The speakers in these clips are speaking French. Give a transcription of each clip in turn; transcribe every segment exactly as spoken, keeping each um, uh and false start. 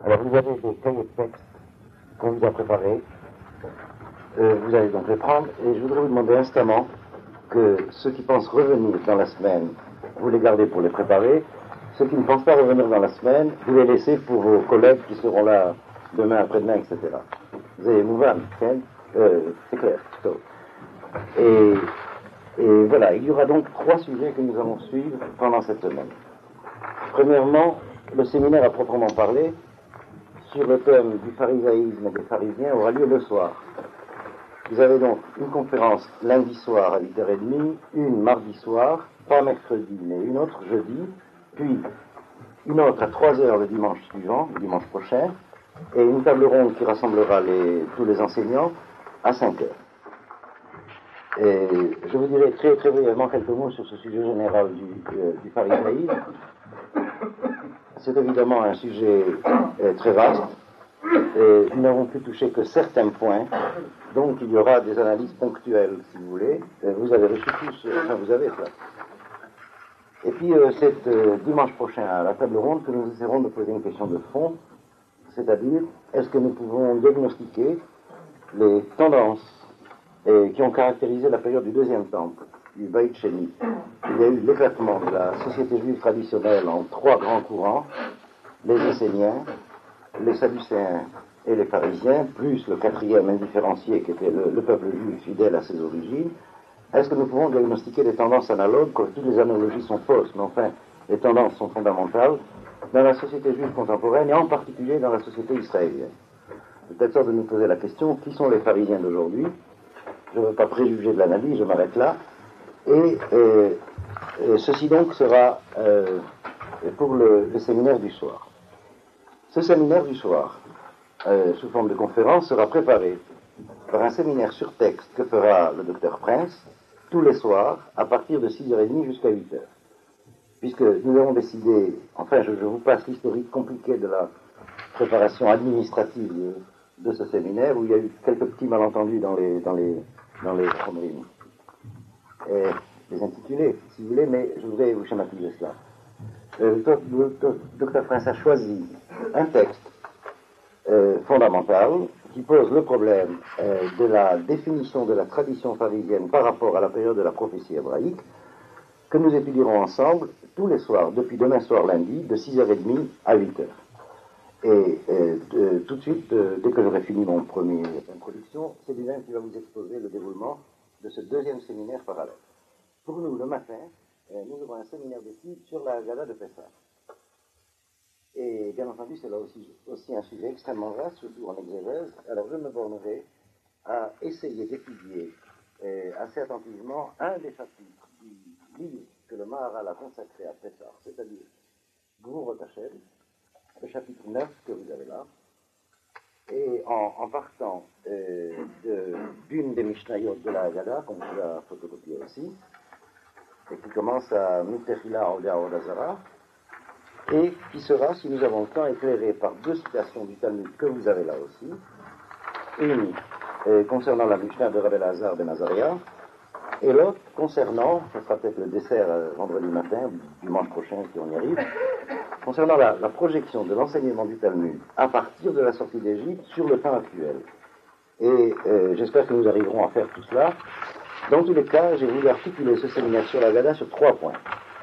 Alors vous avez des cahiers de texte qu'on vous a préparés. Euh, vous allez donc les prendre et je voudrais vous demander instamment que ceux qui pensent revenir dans la semaine, vous les gardez pour les préparer. Ceux qui ne pensent pas revenir dans la semaine, vous les laissez pour vos collègues qui seront là demain, après-demain, et cetera. Vous avez Mouvan, euh, c'est clair. So. Et, et voilà, il y aura donc trois sujets que nous allons suivre pendant cette semaine. Premièrement, le séminaire à proprement parler sur le thème du pharisaïsme et des pharisiens aura lieu le soir. Vous avez donc une conférence lundi soir à huit heures trente, une mardi soir, pas mercredi, mais une autre jeudi, puis une autre à trois heures le dimanche suivant, le dimanche prochain, et une table ronde qui rassemblera les, tous les enseignants à cinq heures. Et je vous dirai très très brièvement quelques mots sur ce sujet général du, euh, du pharisaïsme. C'est évidemment un sujet euh, très vaste, et nous n'avons pu toucher que certains points, donc il y aura des analyses ponctuelles, si vous voulez. Et vous avez reçu tous, euh, enfin vous avez ça. Et puis euh, c'est euh, dimanche prochain à la table ronde que nous essaierons de poser une question de fond, c'est-à-dire, est-ce que nous pouvons diagnostiquer les tendances et, qui ont caractérisé la période du deuxième temple, du Beit Sheni. Il y a eu l'éclatement de la société juive traditionnelle en trois grands courants, les Esséniens, les Sadducéens et les Pharisiens, plus le quatrième indifférencié qui était le, le peuple juif fidèle à ses origines. Est-ce que nous pouvons diagnostiquer des tendances analogues, que toutes les analogies sont fausses, mais enfin, les tendances sont fondamentales dans la société juive contemporaine et en particulier dans la société israélienne? Peut-être ça de nous poser la question, qui sont les pharisiens d'aujourd'hui? Je ne veux pas préjuger de l'analyse, je m'arrête là. Et, euh, et ceci donc sera euh, pour le, le séminaire du soir. Ce séminaire du soir, euh, sous forme de conférence, sera préparé par un séminaire sur texte que fera le docteur Prince tous les soirs à partir de six heures trente jusqu'à huit heures. Puisque nous avons décidé, enfin je, je vous passe l'historique compliqué de la préparation administrative de, de ce séminaire, où il y a eu quelques petits malentendus dans les dans les dans les chromorymes. Et les intitulés, si vous voulez, mais je voudrais vous schématiser cela. Euh, le docteur Prince a choisi un texte euh, fondamental qui pose le problème euh, de la définition de la tradition pharisienne par rapport à la période de la prophétie hébraïque, que nous étudierons ensemble tous les soirs, depuis demain soir lundi, de six heures trente à huit heures. Et euh, de, tout de suite, euh, dès que j'aurai fini mon premier introduction, c'est lui-même qui va vous exposer le déroulement de ce deuxième séminaire parallèle. Pour nous, le matin, euh, nous aurons un séminaire d'études sur la Haggadah de Pessah. Et bien entendu, c'est là aussi, aussi un sujet extrêmement vaste, surtout en exégèse. Alors je me bornerai à essayer d'étudier euh, assez attentivement un des chapitres du livre que le Maharal a consacré à Pessah, c'est-à-dire Gvurot Hashem, le chapitre neuf que vous avez là, et en, en partant euh, de, d'une des Mishnayot de la Haggadah, qu'on vous a photocopié aussi, et qui commence à Mitechila Oda Odazara, et qui sera, si nous avons le temps, éclairé par deux citations du Talmud que vous avez là aussi, une euh, concernant la Mishnah de Rabbi Elazar ben Azaria, et l'autre concernant, ce sera peut-être le dessert euh, vendredi matin, dimanche prochain si on y arrive, concernant la, la projection de l'enseignement du Talmud à partir de la sortie d'Égypte sur le temps actuel. Et euh, j'espère que nous arriverons à faire tout cela. Dans tous les cas, j'ai voulu articuler ce séminaire sur la Haggadah sur trois points.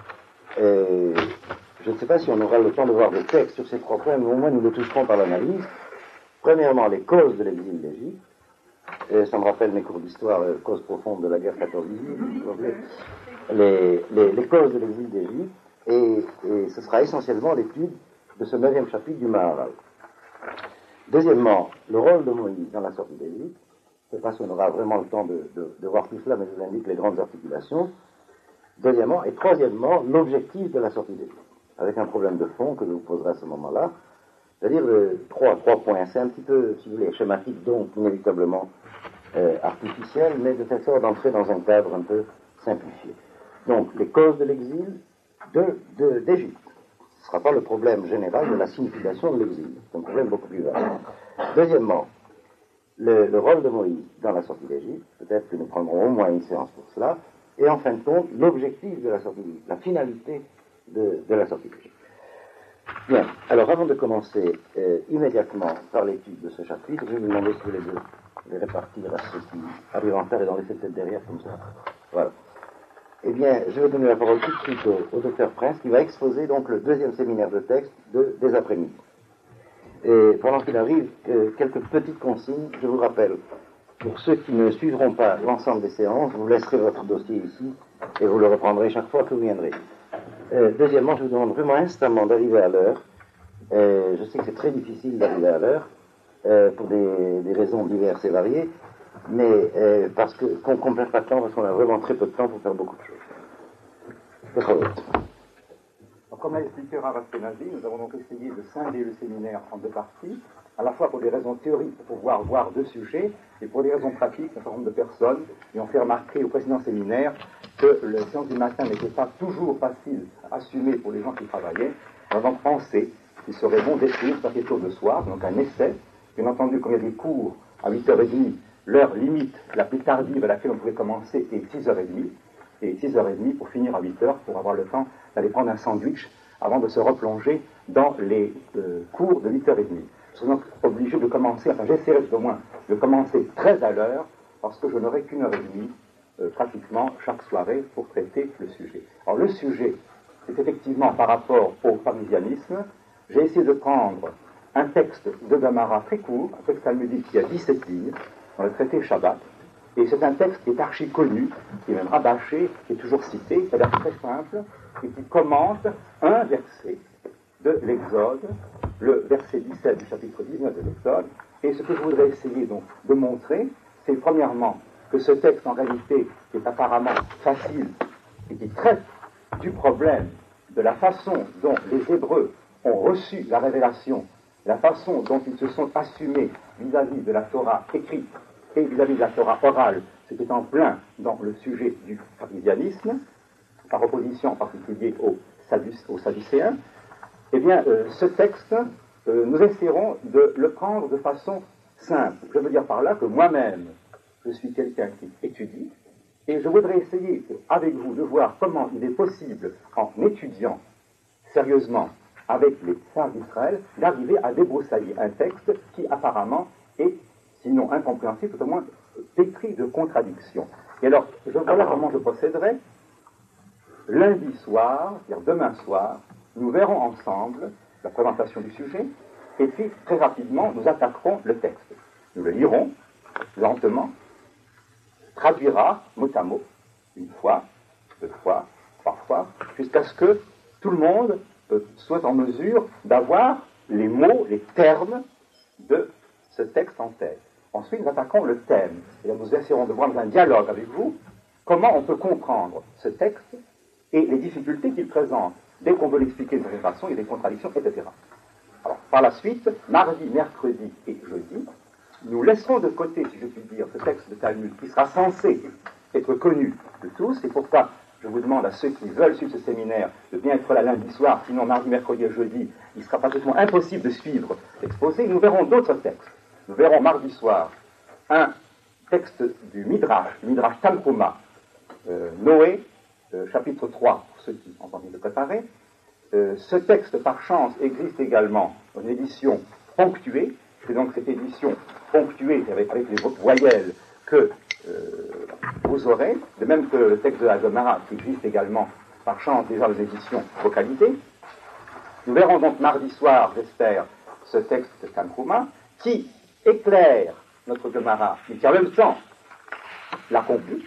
Et je ne sais pas si on aura le temps de voir des textes sur ces trois points, mais au moins nous le toucherons par l'analyse. Premièrement, les causes de l'exil d'Égypte. Et ça me rappelle mes cours d'histoire, euh, causes profondes de la guerre quatorze dix-huit. Les, les, les causes de l'exil d'Égypte. Et, et ce sera essentiellement l'étude de ce neuvième chapitre du Maharal. Deuxièmement, le rôle de Moïse dans la sortie d'Égypte. Je ne sais pas si on aura vraiment le temps de, de, de voir tout cela, mais je vous indique les grandes articulations. Deuxièmement, et troisièmement, l'objectif de la sortie d'Égypte, avec un problème de fond que je vous poserai à ce moment-là. C'est-à-dire euh, trois, trois points. C'est un petit peu, si vous voulez, schématique, donc inévitablement euh, artificiel, mais de telle sorte d'entrer dans un cadre un peu simplifié. Donc, les causes de l'exil de, de, d'Égypte. Ce ne sera pas le problème général de la signification de l'exil. C'est un problème beaucoup plus vaste. Deuxièmement, le, le rôle de Moïse dans la sortie d'Égypte. Peut-être que nous prendrons au moins une séance pour cela. Et en fin de compte, l'objectif de la sortie d'Égypte, la finalité de, de la sortie d'Égypte. Bien, alors avant de commencer euh, immédiatement par l'étude de ce chapitre, je vais vous demander si vous voulez les répartir à ceux qui arrivent en retard et d'en laisser peut-être derrière comme ça. Voilà. Eh bien, je vais donner la parole tout de suite au, au docteur Prince qui va exposer donc le deuxième séminaire de texte de, des après-midi. Et pendant qu'il arrive, euh, quelques petites consignes, je vous rappelle. Pour ceux qui ne suivront pas l'ensemble des séances, vous laisserez votre dossier ici et vous le reprendrez chaque fois que vous viendrez. Euh, deuxièmement, je vous demande vraiment instamment d'arriver à l'heure. Euh, je sais que c'est très difficile d'arriver à l'heure euh, pour des, des raisons diverses et variées, mais euh, parce que qu'on ne complète pas de temps, parce qu'on a vraiment très peu de temps pour faire beaucoup de choses. Alors, comme l'a expliqué Rav Ashkenazi, nous avons donc essayé de scinder le séminaire en deux parties, à la fois pour des raisons théoriques, pour pouvoir voir deux sujets, et pour des raisons pratiques, un certain nombre de personnes qui ont fait remarquer au précédent séminaire que la séance du matin n'était pas toujours facile à assumer pour les gens qui travaillaient. On a donc pensé qu'il serait bon d'essayer de faire quelque chose de soir, donc un essai. Bien entendu, comme il y a des cours à huit heures trente, l'heure limite la plus tardive à laquelle on pouvait commencer est six heures trente, et six heures trente pour finir à huit heures, pour avoir le temps d'aller prendre un sandwich avant de se replonger dans les euh, cours de huit heures trente. Je suis donc obligé de commencer, enfin j'essaierai tout au moins de commencer très à l'heure, parce que je n'aurai qu'une heure et demie euh, pratiquement chaque soirée pour traiter le sujet. Alors le sujet, c'est effectivement par rapport au pharisianisme. J'ai essayé de prendre un texte de Gemara très court, un texte talmudique qui a dix-sept lignes, dans le traité Shabbat, et c'est un texte qui est archi connu, qui est même rabâché, qui est toujours cité, c'est-à-dire très simple, et qui commente un verset de l'Exode, le verset dix-sept du chapitre dix-neuf de l'Exode. Et ce que je voudrais essayer donc de montrer, c'est premièrement que ce texte en réalité, qui est apparemment facile, et qui traite du problème de la façon dont les Hébreux ont reçu la révélation, la façon dont ils se sont assumés vis-à-vis de la Torah écrite et vis-à-vis de la Torah orale, c'était en plein dans le sujet du pharisianisme, par opposition en particulier aux, Sadduc- aux Sadducéens. Eh bien, euh, ce texte, euh, nous essaierons de le prendre de façon simple. Je veux dire par là que moi-même, je suis quelqu'un qui étudie, et je voudrais essayer avec vous de voir comment il est possible, en étudiant sérieusement avec les sages d'Israël, d'arriver à débroussailler un texte qui apparemment est, sinon incompréhensible, tout au moins pétri de contradictions. Et alors, je, voilà comment je procéderai. Lundi soir, c'est-à-dire demain soir, nous verrons ensemble la présentation du sujet, et puis très rapidement, nous attaquerons le texte. Nous le lirons lentement, traduira mot à mot, une fois, deux fois, trois fois, jusqu'à ce que tout le monde euh, soit en mesure d'avoir les mots, les termes de ce texte en tête. Ensuite, nous attaquons le thème, et là, nous essaierons de voir dans un dialogue avec vous comment on peut comprendre ce texte et les difficultés qu'il présente. Dès qu'on veut l'expliquer de cette façon, il y a des contradictions, et cetera. Alors, par la suite, mardi, mercredi et jeudi, nous laisserons de côté, si je puis dire, ce texte de Talmud qui sera censé être connu de tous, et pourquoi je vous demande à ceux qui veulent suivre ce séminaire de bien être là lundi soir, sinon mardi, mercredi et jeudi, il sera pratiquement impossible de suivre l'exposé. Nous verrons d'autres textes. Nous verrons mardi soir un texte du Midrash, du Midrash Tanhuma, euh, Noé, euh, chapitre trois, pour ceux qui ont envie de préparer. Euh, ce texte, par chance, existe également en édition ponctuée. C'est donc cette édition ponctuée avec, avec les voyelles que euh, vous aurez, de même que le texte de la Gemara qui existe également par chance déjà aux éditions vocalisées. Nous verrons donc mardi soir, j'espère, ce texte de Tanhuma qui éclaire notre Gemara, mais qui en même temps la complique.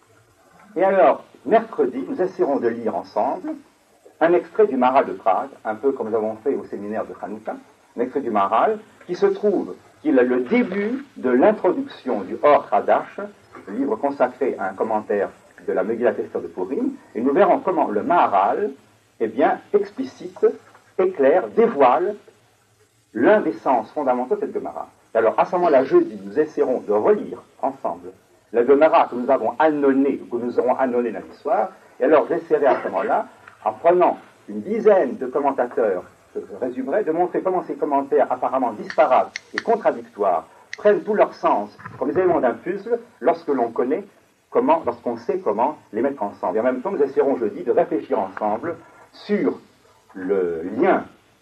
Et alors, mercredi, nous essaierons de lire ensemble un extrait du Maharal de Prague, un peu comme nous avons fait au séminaire de Hanouka, un extrait du Maharal qui se trouve, qui est le début de l'introduction du Or Hadash, le livre consacré à un commentaire de la Megillat Esther de Purim, et nous verrons comment le Maharal, eh bien, explicite, éclaire, dévoile l'un des sens fondamentaux de cette Gemara. Alors, à ce moment-là, jeudi, nous essaierons de relire ensemble la Gemara que nous avons annonnée, que nous aurons annonnée lundi soir, et alors j'essaierai à ce moment-là, en prenant une dizaine de commentateurs, je résumerai, de montrer comment ces commentaires apparemment disparates et contradictoires prennent tout leur sens comme des éléments d'un puzzle lorsque l'on connaît comment, lorsqu'on sait comment les mettre ensemble. Et en même temps, nous essaierons jeudi de réfléchir ensemble sur le lien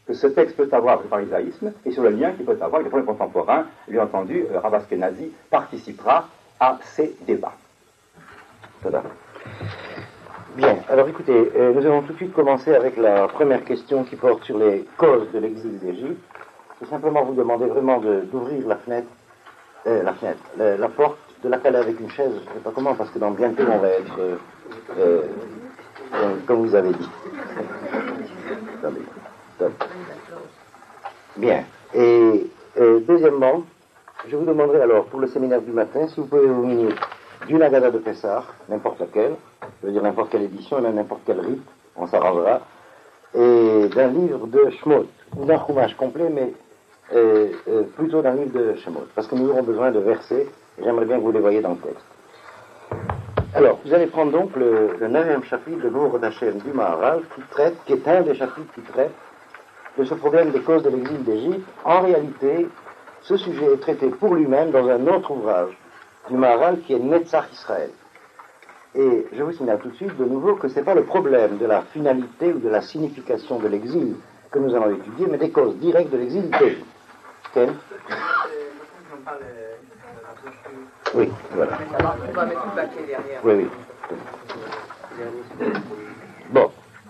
que ce texte peut avoir avec le pharisaïsme et sur le lien qu'il peut avoir avec les problèmes contemporains. Bien entendu, euh, Rav Ashkenazi participera à ces débats. Voilà. Bien, alors écoutez, euh, nous allons tout de suite commencer avec la première question qui porte sur les causes de l'exil d'Égypte. Je vais simplement vous demander vraiment de, d'ouvrir la fenêtre, euh, la fenêtre, la, la porte, de la caler avec une chaise, je ne sais pas comment, parce que dans bientôt on va être, euh, euh, comme, comme vous avez dit. Attendez, stop. Bien, et euh, deuxièmement, je vous demanderai alors pour le séminaire du matin si vous pouvez vous munir d'une Agada de Pessah, n'importe laquelle, je veux dire n'importe quelle édition et même n'importe quel rite, on s'arrangera, et d'un livre de Shemot, ou d'un Chumash complet, mais euh, euh, plutôt d'un livre de Shemot, parce que nous aurons besoin de versets, et j'aimerais bien que vous les voyiez dans le texte. Alors, vous allez prendre donc le, le neuvième chapitre de l'Ouvre d'Hachem du Maharal, qui traite, qui est un des chapitres qui traite de ce problème des causes de l'exil d'Égypte. En réalité, ce sujet est traité pour lui-même dans un autre ouvrage du Maharal qui est Netzach Israël. Et je vous signale tout de suite de nouveau que ce n'est pas le problème de la finalité ou de la signification de l'exil que nous allons étudier, mais des causes directes de l'exil d'Égypte. Ken ? Oui, voilà. On va mettre le paquet derrière. Oui, oui. Bon.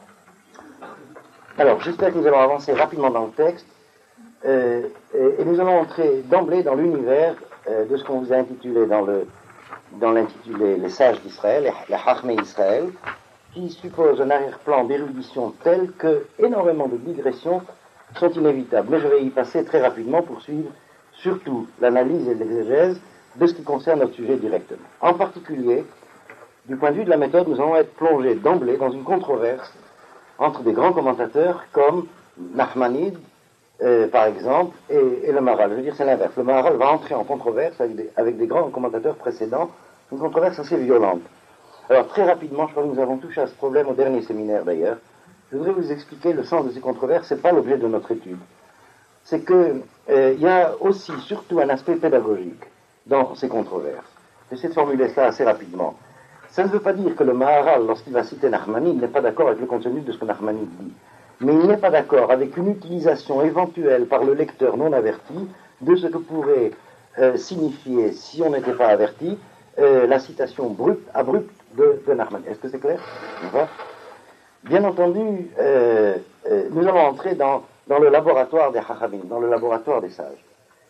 Alors, j'espère que nous allons avancer rapidement dans le texte. Euh, et, et nous allons entrer d'emblée dans l'univers euh, de ce qu'on vous a intitulé dans le dans l'intitulé Les Sages d'Israël, les Chachmei Israël, qui suppose un arrière-plan d'érudition tel que énormément de digressions sont inévitables. Mais je vais y passer très rapidement pour suivre surtout l'analyse et l'exégèse de ce qui concerne notre sujet directement. En particulier, du point de vue de la méthode, nous allons être plongés d'emblée dans une controverse entre des grands commentateurs comme Nachmanide, euh, par exemple, et, et le Maharal. Je veux dire, c'est l'inverse. Le Maharal va entrer en controverse avec des, avec des grands commentateurs précédents, une controverse assez violente. Alors, très rapidement, je crois que nous avons touché à ce problème au dernier séminaire d'ailleurs. Je voudrais vous expliquer le sens de ces controverses, ce n'est pas l'objet de notre étude. C'est qu'il euh, y a aussi, surtout, un aspect pédagogique dans ces controverses. J'essaie de formuler cela assez rapidement. Ça ne veut pas dire que le Maharal, lorsqu'il va citer Nachmanide, n'est pas d'accord avec le contenu de ce que Nachmanide dit. Mais il n'est pas d'accord avec une utilisation éventuelle par le lecteur non averti de ce que pourrait euh, signifier, si on n'était pas averti, euh, la citation brute, abrupte de, de Nachmanide. Est-ce que c'est clair ? Enfin, bien entendu, euh, euh, nous allons entrer dans, dans le laboratoire des Chachamim, dans le laboratoire des sages.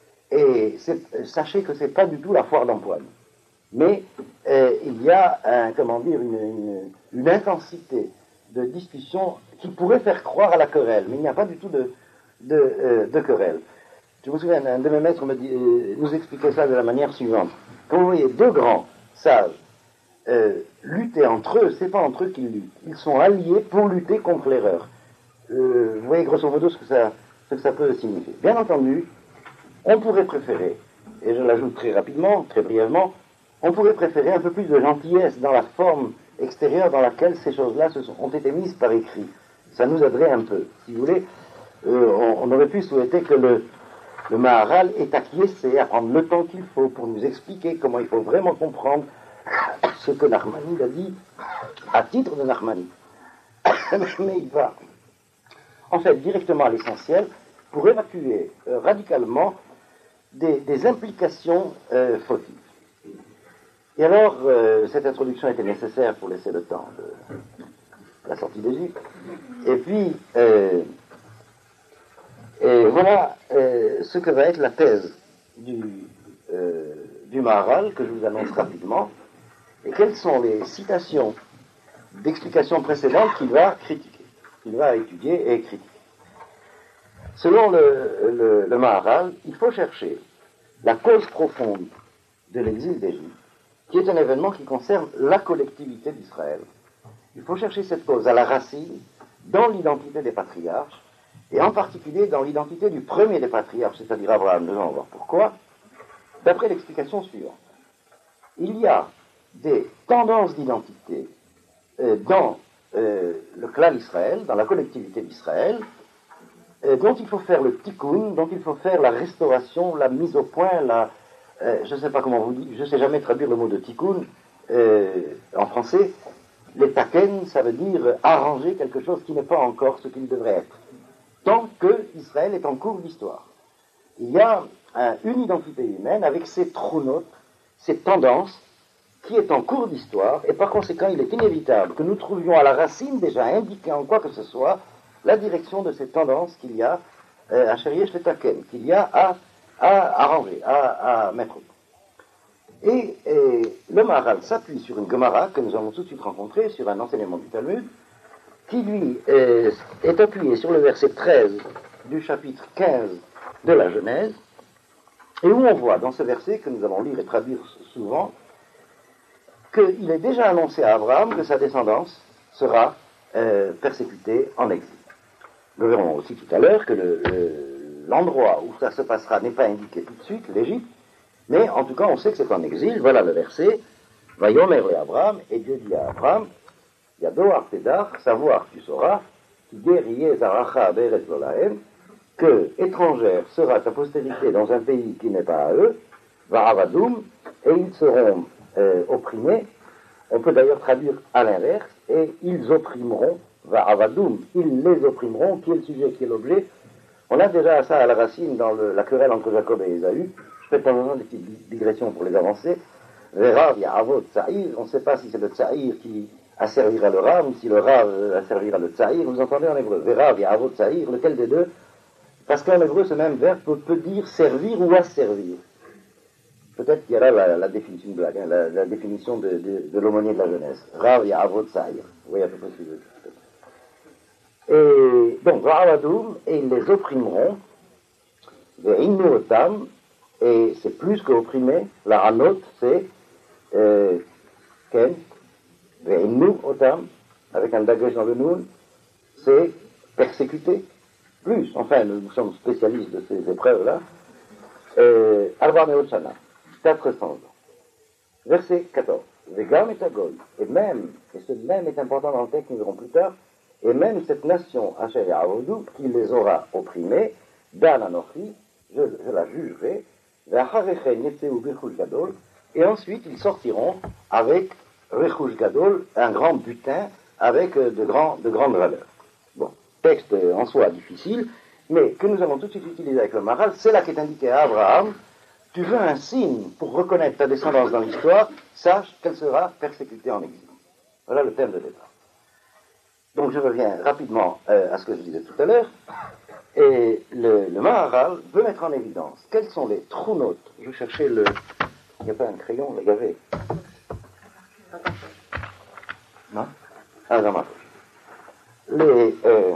Et c'est, sachez que ce n'est pas du tout la foire d'empoigne. Mais euh, il y a un, comment dire, une, une, une intensité de discussion qui pourrait faire croire à la querelle, mais il n'y a pas du tout de, de, euh, de querelle. Je me souviens, un de mes maîtres me dit, euh, nous expliquait ça de la manière suivante. Quand vous voyez deux grands sages euh, lutter entre eux, c'est pas entre eux qu'ils luttent. Ils sont alliés pour lutter contre l'erreur. Euh, vous voyez grosso modo ce que ça, ce que ça peut signifier. Bien entendu, on pourrait préférer, et je l'ajoute très rapidement, très brièvement, on pourrait préférer un peu plus de gentillesse dans la forme extérieure dans laquelle ces choses-là se sont, ont été mises par écrit. Ça nous aiderait un peu. Si vous voulez, euh, on, on aurait pu souhaiter que le, le Maharal ait acquiescé à prendre le temps qu'il faut pour nous expliquer comment il faut vraiment comprendre ce que Nachmanide a dit à titre de Nachmanide. Mais il va, en fait, directement à l'essentiel pour évacuer euh, radicalement des, des implications euh, fautives. Et alors, euh, cette introduction était nécessaire pour laisser le temps de la sortie d'Égypte. Et puis, euh, et voilà euh, ce que va être la thèse du, euh, du Maharal, que je vous annonce rapidement, et quelles sont les citations d'explications précédentes qu'il va critiquer, qu'il va étudier et critiquer. Selon le, le, le Maharal, il faut chercher la cause profonde de l'exil d'Égypte, qui est un événement qui concerne la collectivité d'Israël. Il faut chercher cette cause à la racine, dans l'identité des patriarches, et en particulier dans l'identité du premier des patriarches, c'est-à-dire Abraham. Nous allons voir pourquoi, d'après l'explication suivante. Il y a des tendances d'identité euh, dans euh, le clan d'Israël, dans la collectivité d'Israël, euh, dont il faut faire le tikkun, dont il faut faire la restauration, la mise au point, la... Euh, je ne sais pas comment vous dites, je ne sais jamais traduire le mot de tikkun euh, en français. Les taken, ça veut dire arranger quelque chose qui n'est pas encore ce qu'il devrait être. tant que Israël est en cours d'histoire. Il y a un, une identité humaine avec ses trônotes, ses tendances, qui est en cours d'histoire, et par conséquent, il est inévitable que nous trouvions à la racine déjà indiqué en quoi que ce soit la direction de ces tendances qu'il y a euh, à Sheriyesh Letaken, qu'il y a à, à arranger, à, à mettre au point. Et, et le Maharal s'appuie sur une Gemara que nous avons tout de suite rencontrée, sur un enseignement du Talmud, qui lui est, est appuyé sur le verset treize du chapitre quinze de la Genèse, et où on voit dans ce verset, que nous allons lire et traduire souvent, qu'il est déjà annoncé à Abraham que sa descendance sera euh, persécutée en exil. Nous verrons aussi tout à l'heure que le, le, l'endroit où ça se passera n'est pas indiqué tout de suite, l'Égypte, mais en tout cas on sait que c'est en exil. Voilà le verset. Vayomer le Abraham, et Dieu dit à Abraham, Yadoar Tedar, savoir tu sauras, Guerrier Zaracha Beret Lolahem, que étrangère sera ta postérité dans un pays qui n'est pas à eux, Va'avadoum, et ils seront euh, opprimés. On peut d'ailleurs traduire à l'inverse, et ils opprimeront, Va'avadoum, ils les opprimeront, qui est le sujet, qui est l'objet. On a déjà ça à la racine dans le, la querelle entre Jacob et Ésaü. Je fais de temps en temps des petites digressions pour les avancer. Verav Ya'avot Tsaïr, on ne sait pas si c'est le Tsaïr qui asservira le Rav, ou si le Rav asservira le Tsaïr. Vous entendez en hébreu, Verav Ya'avot Tsaïr, lequel des deux? Parce qu'en hébreu, ce même verbe peut, peut dire servir ou asservir. Peut-être qu'il y a là la, la définition de blague, hein, la, la définition de, de, de l'aumônier de la jeunesse. Rav Ya'avot Tsaïr. Vous voyez à peu près ce que je veux dire. Et donc, Va'avadoum, et ils les opprimeront, Ve'innu otam, et c'est plus que opprimer, la Hanot, c'est euh, Ken, Ve'innu otam, avec un dagesh dans le noun, c'est persécuter, plus, enfin, nous sommes spécialistes de ces épreuves-là, euh, Arba Meot Shana, quatre cents ans. Verset quatorze. Vegam et Agol, et même, et ce même est important dans le texte, nous verrons plus tard, et même cette nation, Asher Ya'avodou, qui les aura opprimés, Dan Anochi, je, je la jugerai, et ensuite ils sortiront avec Rechush Gadol, un grand butin avec de, grands, de grandes valeurs. Bon, texte en soi difficile, mais que nous allons tout de suite utiliser avec le Maharal, c'est là qu'est indiqué à Abraham, tu veux un signe pour reconnaître ta descendance dans l'histoire, sache qu'elle sera persécutée en exil. Voilà le thème de départ. Donc je reviens rapidement euh, à ce que je disais tout à l'heure, et le, le Maharal veut mettre en évidence quels sont les trou-notes. Je cherchais le... Il n'y a pas un crayon, là, il y avait... Non? Ah, dans ma poche. Les... Euh,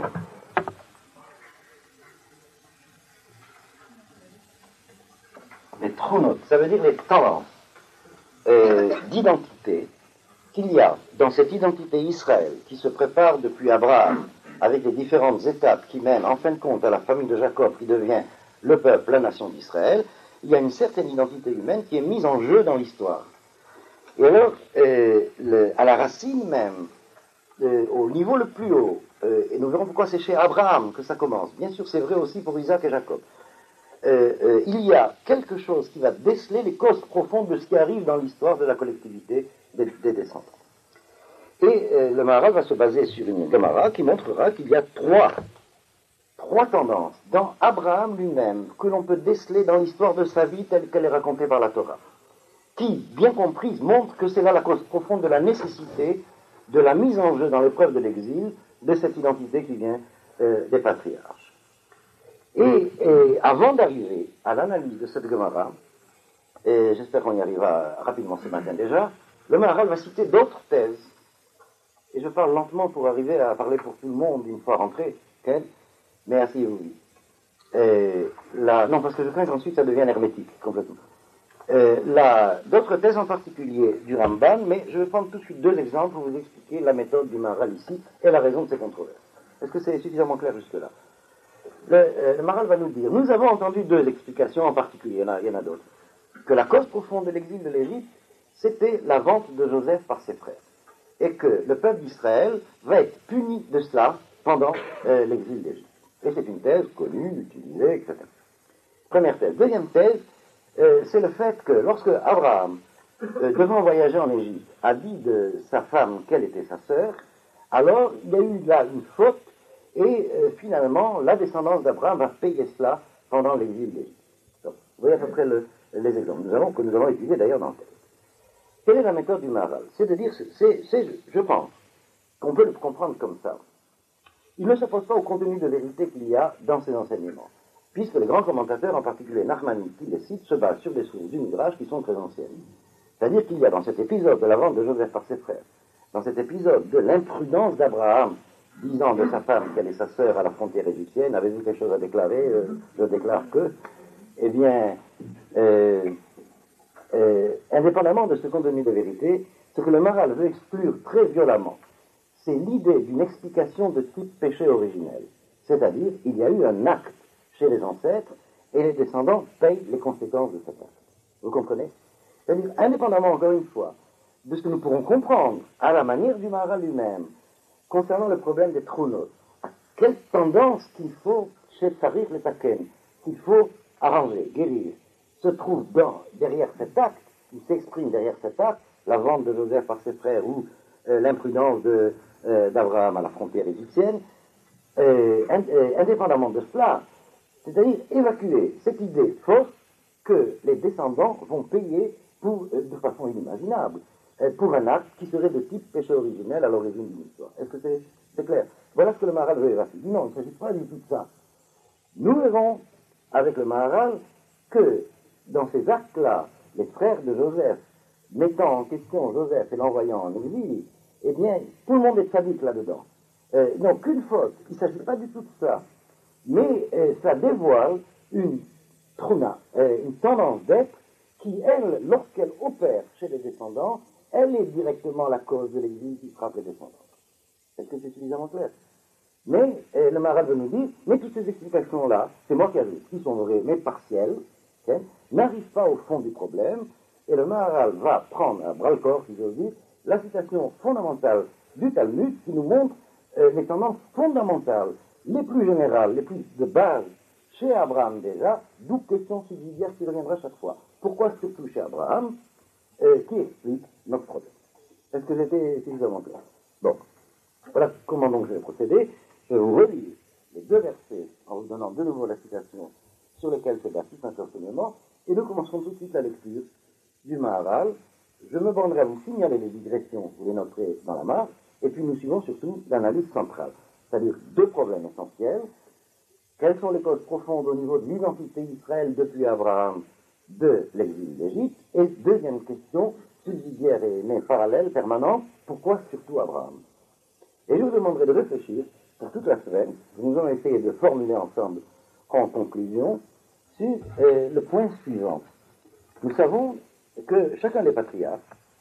les trou-notes, ça veut dire les tendances euh, d'identité qu'il y a dans cette identité Israël qui se prépare depuis Abraham avec les différentes étapes qui mènent en fin de compte à la famille de Jacob qui devient le peuple, la nation d'Israël, il y a une certaine identité humaine qui est mise en jeu dans l'histoire. Et alors, euh, le, à la racine même, euh, au niveau le plus haut, euh, et nous verrons pourquoi c'est chez Abraham que ça commence, bien sûr c'est vrai aussi pour Isaac et Jacob, euh, euh, il y a quelque chose qui va déceler les causes profondes de ce qui arrive dans l'histoire de la collectivité des, des descendants. Et euh, le Maharal va se baser sur une Gemara qui montrera qu'il y a trois, trois tendances dans Abraham lui-même que l'on peut déceler dans l'histoire de sa vie telle qu'elle est racontée par la Torah, qui, bien comprise, montre que c'est là la cause profonde de la nécessité de la mise en jeu dans l'épreuve de l'exil de cette identité qui vient euh, des patriarches. Et, et avant d'arriver à l'analyse de cette Gemara, et j'espère qu'on y arrivera rapidement ce matin déjà, le Maharal va citer d'autres thèses. Et je parle lentement pour arriver à parler pour tout le monde une fois rentré, okay? Mais asseyez-vous. Euh, la, non, parce que je crains qu'ensuite ça devienne hermétique, complètement. Euh, la, d'autres thèses en particulier du Ramban, mais je vais prendre tout de suite deux exemples pour vous expliquer la méthode du Maharal ici et la raison de ces controverses. Est-ce que c'est suffisamment clair jusque-là? Le, euh, le Maharal va nous dire, nous avons entendu deux explications en particulier, il y en a, il y en a d'autres, que la cause profonde de l'exil de l'Égypte, c'était la vente de Joseph par ses frères, et que le peuple d'Israël va être puni de cela pendant euh, l'exil d'Égypte. Et c'est une thèse connue, utilisée, et cetera. Première thèse. Deuxième thèse, euh, c'est le fait que lorsque Abraham, euh, devant voyager en Égypte, a dit de sa femme qu'elle était sa sœur, alors il y a eu là une faute, Et euh, finalement, la descendance d'Abraham va payer cela pendant l'exil d'Égypte. Donc, vous voyez à peu près le, les exemples nous allons, que nous allons étudier d'ailleurs dans le texte. Quelle est la méthode du Maharal? C'est de dire, c'est, c'est, je pense, qu'on peut le comprendre comme ça. Il ne s'oppose pas au contenu de vérité qu'il y a dans ses enseignements, puisque les grands commentateurs, en particulier Nachmani, qui les citent, se basent sur des sources du Midrash qui sont très anciennes. C'est-à-dire qu'il y a dans cet épisode de la vente de Joseph par ses frères, dans cet épisode de l'imprudence d'Abraham, disant de sa femme qu'elle est sa sœur à la frontière égyptienne, avez-vous quelque chose à déclarer? euh, Je déclare que, eh bien, euh, euh, indépendamment de ce contenu de vérité, ce que le Maharal veut exclure très violemment, c'est l'idée d'une explication de type péché originel. C'est-à-dire, il y a eu un acte chez les ancêtres, et les descendants payent les conséquences de cet acte. Vous comprenez? C'est-à-dire, indépendamment, encore une fois, de ce que nous pourrons comprendre, à la manière du Maharal lui-même, concernant le problème des trônes, à quelle tendance qu'il faut, chez Sarir le Taken, qu'il faut arranger, guérir, se trouve dans, derrière cet acte, qui s'exprime derrière cet acte, la vente de Joseph par ses frères ou euh, l'imprudence de, euh, d'Abraham à la frontière égyptienne, euh, ind- euh, indépendamment de cela, c'est-à-dire évacuer cette idée fausse que les descendants vont payer pour, euh, de façon inimaginable, euh, pour un acte qui serait de type péché originel à l'origine d'une histoire. Est-ce que c'est, c'est clair? Voilà ce que le Maharal veut évacuer. Non, il ne s'agit pas du tout de ça. Nous verrons avec le Maharal que dans ces actes-là, les frères de Joseph, mettant en question Joseph et l'envoyant en exil, eh bien, tout le monde est sadique là-dedans. Euh, ils n'ont qu'une faute, il ne s'agit pas du tout de ça. Mais euh, ça dévoile une truna, euh, une tendance d'être qui, elle, lorsqu'elle opère chez les descendants, elle est directement la cause de l'exil qui frappe les descendants. Est-ce que c'est suffisamment clair? Mais euh, le Maharal veut nous dire, mais toutes ces explications-là, c'est moi qui ajoute, qui sont vraies, mais partielles, okay, n'arrivent pas au fond du problème, et le Maharal va prendre à bras-le-corps, si j'ose dire, la citation fondamentale du Talmud qui nous montre euh, les tendances fondamentales, les plus générales, les plus de base, chez Abraham déjà, d'où question subsidiaire qui reviendra chaque fois. Pourquoi surtout chez Abraham, euh, qui explique notre problème. Est-ce que j'étais suffisamment clair? Bon, voilà comment donc je vais procéder. Je vais vous relire les deux versets en vous donnant de nouveau la citation sur lesquels se base tout un enseignement, et nous commencerons tout de suite la lecture du Maharal. Je me bornerai à vous signaler les digressions, vous les noterez dans la marge, et puis nous suivons surtout l'analyse centrale, c'est-à-dire deux problèmes essentiels. Quelles sont les causes profondes au niveau de l'identité d'Israël depuis Abraham de l'exil d'Égypte? Et deuxième question, subsidiaire et mais parallèle, permanente, pourquoi surtout Abraham? Et je vous demanderai de réfléchir pour toute la semaine, nous allons essayer de formuler ensemble en conclusion, sur euh, le point suivant. Nous savons que chacun des patriarches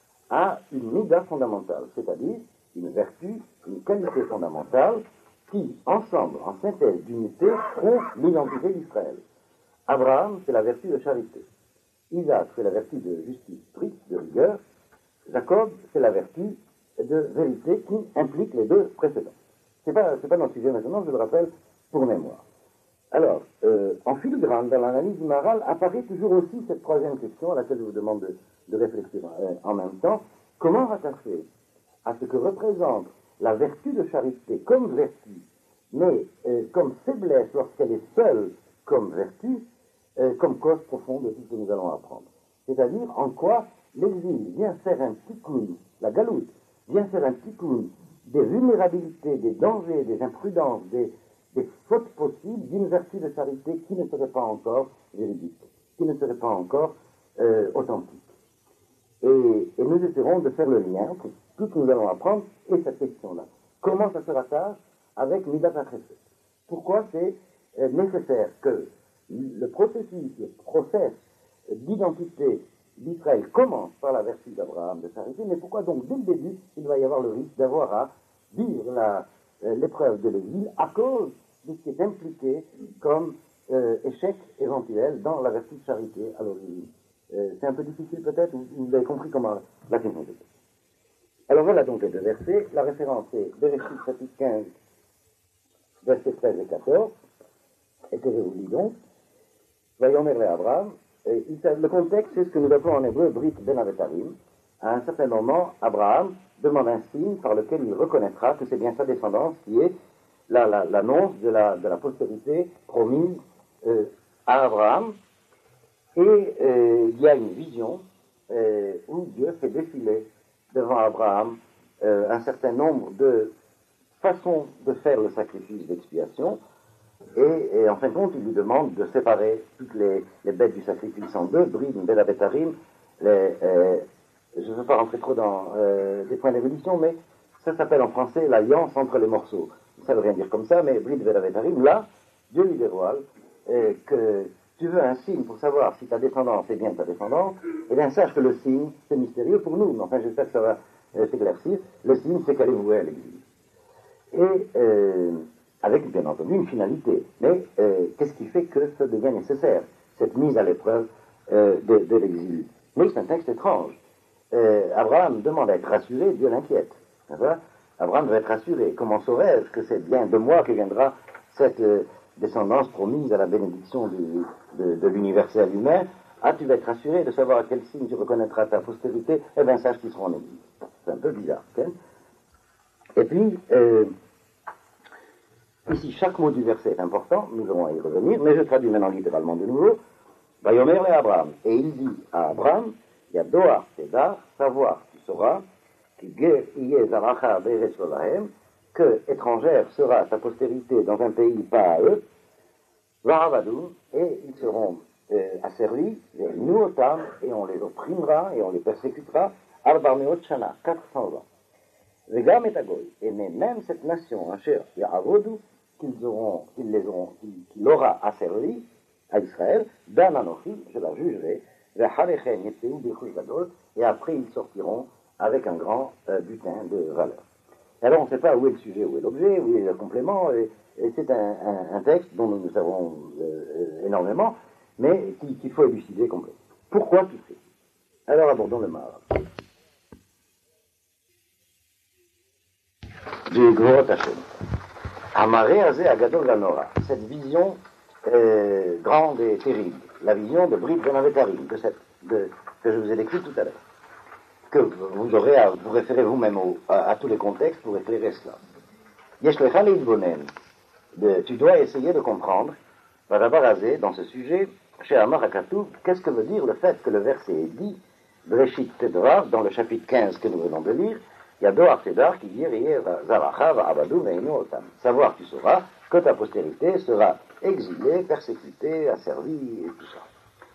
a une mida fondamentale, c'est-à-dire une vertu, une qualité fondamentale, qui, ensemble, en synthèse d'unité, font l'identité d'Israël. Abraham, c'est la vertu de charité. Isaac, c'est la vertu de justice stricte, de rigueur. Jacob, c'est la vertu de vérité qui implique les deux précédents. Ce n'est pas, c'est pas notre sujet maintenant, je le rappelle pour mémoire. Alors, euh, en filigrane, dans l'analyse du Maharal, apparaît toujours aussi cette troisième question à laquelle je vous demande de, de réfléchir euh, en même temps. Comment rattacher à ce que représente la vertu de charité comme vertu, mais euh, comme faiblesse lorsqu'elle est seule comme vertu, euh, comme cause profonde de tout ce que nous allons apprendre. C'est-à-dire en quoi l'exil vient faire un tikkun, la galoute vient faire un tikkun des vulnérabilités, des dangers, des imprudences, des, des fautes possibles d'une vertu de charité qui ne serait pas encore véridique, qui ne serait pas encore euh, authentique. Et, et nous essaierons de faire le lien entre tout ce que nous allons apprendre et cette question-là. Comment ça se rattache avec Midat HaChesed? Pourquoi c'est euh, nécessaire que le processus, le process d'identité d'Israël commence par la vertu d'Abraham de charité, mais pourquoi donc dès le début il va y avoir le risque d'avoir à vivre la, euh, l'épreuve de l'exil à cause de ce qui est impliqué comme euh, échec éventuel dans la vertu de charité à l'origine? Euh, c'est un peu difficile peut-être, vous, vous avez compris comment la question est. Alors voilà donc les deux versets. La référence est Bereshit chapitre quinze, versets treize et quatorze, et que je vous lis donc. Vayomer le Abraham. Et il, le contexte, c'est ce que nous appelons en hébreu Brit Ben Avetarim. À un certain moment, Abraham demande un signe par lequel il reconnaîtra que c'est bien sa descendance qui est la, la, l'annonce de la, de la postérité promise euh, à Abraham. Et euh, il y a une vision euh, où Dieu fait défiler devant Abraham euh, un certain nombre de façons de faire le sacrifice d'expiation. Et, et en fin de compte, il lui demande de séparer toutes les, les bêtes du sacrifice en deux, Brid, Bela Betarim. Les, euh, je ne veux pas rentrer trop dans euh, des points d'érudition, mais ça s'appelle en français l'alliance entre les morceaux. Ça ne veut rien dire comme ça, mais Brid, Bela Betarim, là, Dieu lui dévoile euh, que tu veux un signe pour savoir si ta descendance est bien ta descendance, eh bien sache que le signe, c'est mystérieux pour nous, mais enfin j'espère que ça va euh, s'éclaircir. Le signe, c'est qu'elle est vouée à l'exil. Et euh, avec bien entendu une finalité. Mais euh, qu'est-ce qui fait que ça devient nécessaire, cette mise à l'épreuve euh, de, de l'exil? Oui, c'est un texte étrange. Euh, Abraham demande à être rassuré, Dieu l'inquiète. Abraham veut être rassuré. Comment saurais-je que c'est bien de moi que viendra cette euh, descendance promise à la bénédiction du, de, de l'universel humain? Ah, tu vas être rassuré de savoir à quel signe tu reconnaîtras ta postérité? Eh bien, sache qu'ils seront en exil. C'est un peu bizarre. Okay? Et puis, euh, ici, chaque mot du verset est important, nous allons y revenir, mais je traduis maintenant littéralement de nouveau. Vayomer le Abraham. Et il dit à Abraham, il y a Doar, Tedar, savoir, tu sauras, que étrangère sera ta postérité dans un pays pas à eux, et ils seront euh, asservis, nous otam, et on les opprimera et on les persécutera, arbameot shana, quatre cents ans. Vegam et Agoy, et même cette nation, Asher, Ya'avodu, qu'ils auront, qu'ils les auront, qu'il aura asservi à Israël, Dan Anochi, je la jugerai, et après ils sortiront avec un grand euh, butin de valeur. Alors on ne sait pas où est le sujet, où est l'objet, où est le complément, et, et c'est un, un, un texte dont nous savons euh, énormément, mais qu'il, qu'il faut élucider complètement. Pourquoi tout ça? Alors abordons le Maharal. Du Gvorot Hashem. Amaré Azé Agadol Lanora. Cette vision euh, grande et terrible, la vision de Brit Ben Avetarim, de cette, de, que je vous ai décrit tout à l'heure, que vous aurez à vous référer vous-même au, à, à tous les contextes pour éclairer cela. Yeshlecha Leidbonen, tu dois essayer de comprendre, Vadabarazé, dans ce sujet, chez Amar Akatou, qu'est-ce que veut dire le fait que le verset est dit, Breshit Tedvar, dans le chapitre quinze que nous venons de lire, il y a Doar Tedar qui dit Zavacha va Abadou Veinu Otam. Savoir tu sauras que ta postérité sera exilée, persécutée, asservie et tout ça.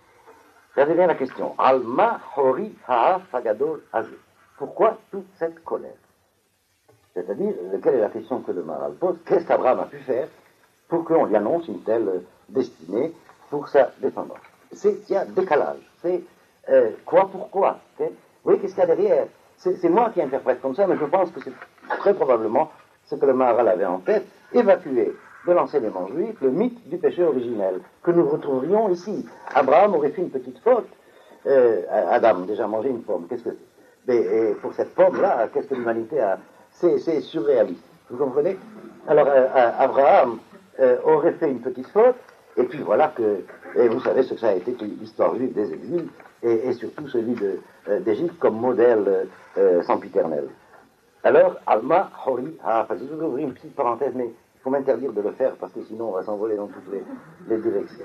Ça devient la question. Alma Hori Ha'af Hagadol Azé. Pourquoi toute cette colère? C'est-à-dire, quelle est la question que le Maharal pose? Qu'est-ce qu'Abraham a pu faire pour qu'on lui annonce une telle destinée pour sa descendance? C'est, il y a décalage. C'est euh, quoi, pourquoi? Vous voyez, qu'est-ce qu'il y a derrière? C'est, c'est moi qui interprète comme ça, mais je pense que c'est très probablement ce que le Maharal avait en tête, évacuer de l'enseignement juif le mythe du péché originel, que nous retrouverions ici. Abraham aurait fait une petite faute. Euh, Adam, déjà mangé une pomme, qu'est-ce que c'est? Mais, et pour cette pomme-là, qu'est-ce que l'humanité a? C'est, c'est surréaliste, vous comprenez? Alors, euh, Abraham euh, aurait fait une petite faute, et puis voilà que, et vous savez ce que ça a été l'histoire juive des exils, et, et surtout celui de, euh, d'Égypte comme modèle euh, sempiternel. Alors, Alma, Hori, ah, je vais ouvrir une petite parenthèse, mais il faut m'interdire de le faire, parce que sinon on va s'envoler dans toutes les, les directions.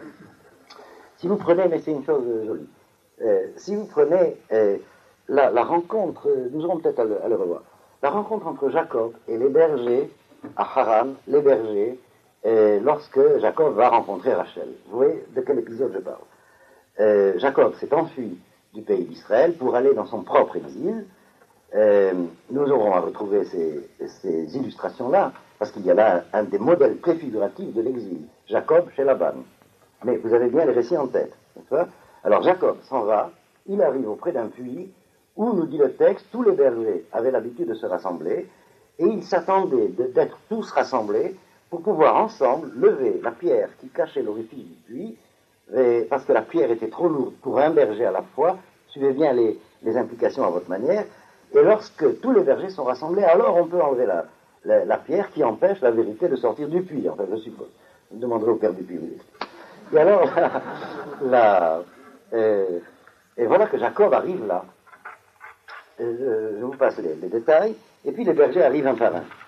Si vous prenez, mais c'est une chose euh, jolie, euh, si vous prenez euh, la, la rencontre, euh, nous aurons peut-être à le, à le revoir, la rencontre entre Jacob et les bergers à Haran, les bergers, euh, lorsque Jacob va rencontrer Rachel. Vous voyez de quel épisode je parle? euh, Jacob s'est enfui du pays d'Israël pour aller dans son propre exil. Euh, nous aurons à retrouver ces, ces illustrations-là, parce qu'il y a là un, un des modèles préfiguratifs de l'exil. Jacob chez Laban. Mais vous avez bien les récits en tête, n'est-ce pas? Alors Jacob s'en va, il arrive auprès d'un puits, où, nous dit le texte, tous les bergers avaient l'habitude de se rassembler, et ils s'attendaient de, d'être tous rassemblés pour pouvoir ensemble lever la pierre qui cachait l'orifice du puits, et, parce que la pierre était trop lourde pour un berger à la fois. Suivez bien les, les implications à votre manière. Et lorsque tous les bergers sont rassemblés, alors on peut enlever la, la, la pierre qui empêche la vérité de sortir du puits, en fait, je suppose. Vous demanderez au père du puits. Et alors, la, la, euh, et voilà que Jacob arrive là. Euh, je vous passe les, les détails. Et puis les bergers arrivent un par un.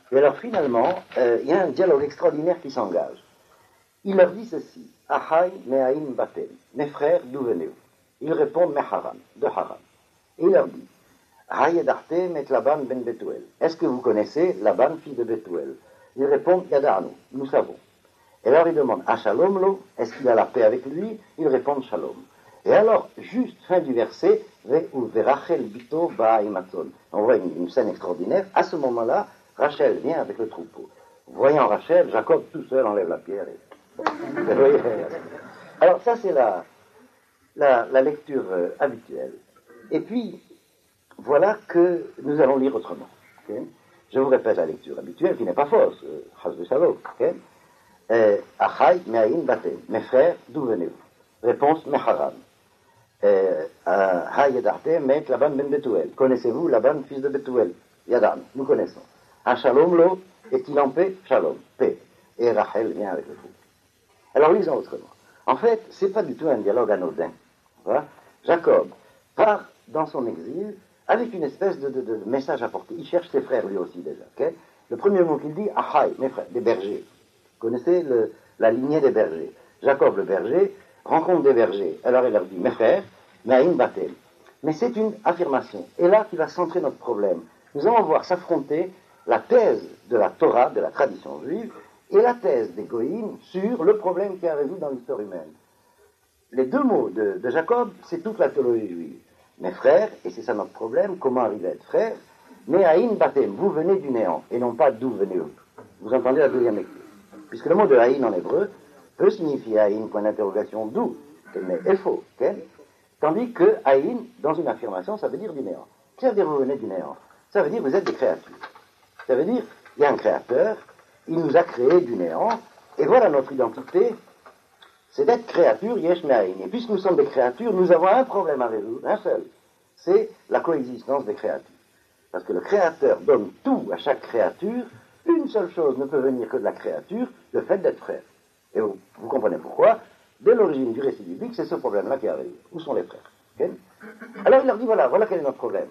Et alors finalement, euh, il y a un dialogue extraordinaire qui s'engage. Il leur dit ceci, Ahay me'aïn batem, mes frères, d'où venez-vous? Ils répondent, Meharan, de Haran. Et il leur dit, Hayedarte met Laban ben Betuel. Est-ce que vous connaissez Laban, fils de Betuel? Ils répondent, Yada'anu, nous savons. Et alors il demande, Shalom lo, est-ce qu'il a la paix avec lui? Ils répondent, Shalom. Et alors, juste fin du verset, Verachel bito ba'imatzon. On voit une, une scène extraordinaire. À ce moment-là, Rachel vient avec le troupeau. Voyant Rachel, Jacob tout seul enlève la pierre. Et... Alors ça c'est la, la, la lecture euh, habituelle. Et puis, voilà que nous allons lire autrement. Okay? Je vous répète la lecture habituelle qui n'est pas fausse. Chas de Shalom. Achai me'aïn batem. Mes frères, d'où venez-vous? Réponse, Meharan. Hayedarte met Laban ben Betuel. Connaissez-vous Laban, fils de Betuel? Yadan, nous connaissons. Shalom lo, est-il en paix? Shalom, paix. Et Rachel vient avec le fou. Alors lisons autrement. En fait, ce n'est pas du tout un dialogue anodin. Voilà. Jacob part dans son exil avec une espèce de, de, de message à porter. Il cherche ses frères lui aussi déjà. Okay? Le premier mot qu'il dit, Ahai, mes frères, des bergers. Vous connaissez le, la lignée des bergers. Jacob le berger rencontre des bergers. Alors il leur dit, mes frères, Me'aïn batem. Mais c'est une affirmation. Et là qui va centrer notre problème. Nous allons voir s'affronter la thèse de la Torah, de la tradition juive, et la thèse des Goïm sur le problème qui est à résoudre dans l'histoire humaine. Les deux mots de, de Jacob, c'est toute la théologie juive. Mes frères, et c'est ça notre problème, comment arriver à être frères? Me'aïn batem, vous venez du néant, et non pas d'où venez-vous. Vous entendez la deuxième lecture. Puisque le mot de haïn en hébreu peut signifier haïn, point d'interrogation, d'où, mais est faux. Okay? Tandis que haïn, dans une affirmation, ça veut dire du néant. Ça veut dire vous venez du néant. Ça veut dire vous êtes des créatures. Ça veut dire, il y a un créateur, il nous a créés du néant, et voilà notre identité, c'est d'être créature, yesh me'aïn. Et puisque nous sommes des créatures, nous avons un problème à résoudre, un seul, c'est la coexistence des créatures. Parce que le créateur donne tout à chaque créature, une seule chose ne peut venir que de la créature, le fait d'être frère. Et vous, vous comprenez pourquoi, dès l'origine du récit biblique, c'est ce problème-là qui arrive. Où sont les frères? Okay? Alors il leur dit, voilà, voilà quel est notre problème.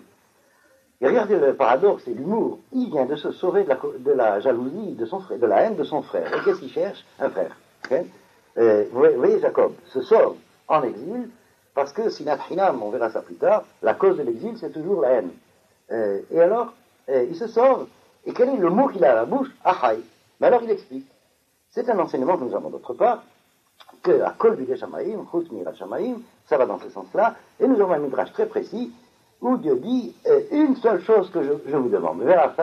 Et regardez le paradoxe et l'humour. Il vient de se sauver de la, de la jalousie, de, son frère, de la haine de son frère. Et qu'est-ce qu'il cherche? Un frère. Okay? Euh, vous voyez, Jacob se sauve en exil, parce que, sinat hinam, on verra ça plus tard, la cause de l'exil, c'est toujours la haine. Euh, et alors, euh, il se sauve, et quel est le mot qu'il a à la bouche? Ahai. Mais alors il explique. C'est un enseignement que nous avons d'autre part, que à Kol Bidei Shamaim, Chutz Mirat Shamaim, ça va dans ce sens-là, et nous avons un midrash très précis, où Dieu dit euh, une seule chose que je, je vous demande.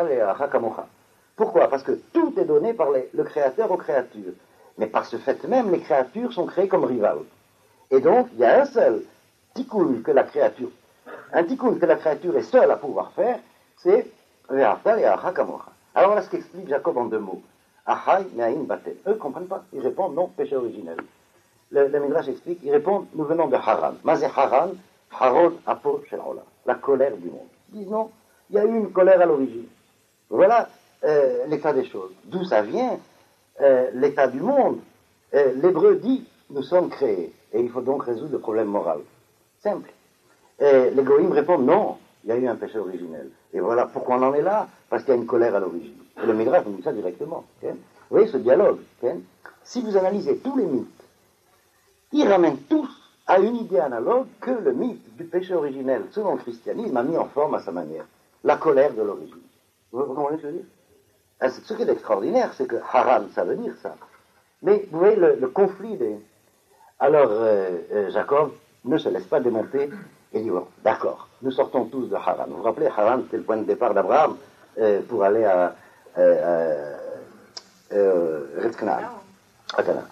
Pourquoi? Parce que tout est donné par les, le Créateur aux créatures. Mais par ce fait même, les créatures sont créées comme rivales. Et donc, il y a un seul tikkun que la créature, un tikkun que la créature est seule à pouvoir faire, c'est alors voilà ce qu'explique Jacob en deux mots. Ahai me'aïn batem. Eux ne comprennent pas. Ils répondent non, péché originel. Le, le Midrash explique, ils répondent, nous venons de Haran. Mazé Haran, Haron Apo Shel Olam. La colère du monde. Ils disent non, il y a eu une colère à l'origine. Voilà euh, l'état des choses. D'où ça vient euh, l'état du monde. Euh, L'hébreu dit, nous sommes créés. Et il faut donc résoudre le problème moral. Simple. Et les Goïm répondent non, il y a eu un péché originel. Et voilà pourquoi on en est là, parce qu'il y a une colère à l'origine. Et le Midrash nous dit ça directement. Okay? Vous voyez ce dialogue. Okay? Si vous analysez tous les mythes, ils ramènent tous à une idée analogue que le mythe du péché originel, selon le christianisme, a mis en forme à sa manière. La colère de l'origine. Vous comprenez ce que je veux dire? Ce qui est extraordinaire, c'est que Haran, ça veut dire ça. Mais vous voyez le, le conflit des... Alors, euh, euh, Jacob ne se laisse pas démonter et dit, bon, d'accord, nous sortons tous de Haran. Vous vous rappelez, Haran, c'était le point de départ d'Abraham euh, pour aller à euh, euh, Eretz Canaan, à Canaan.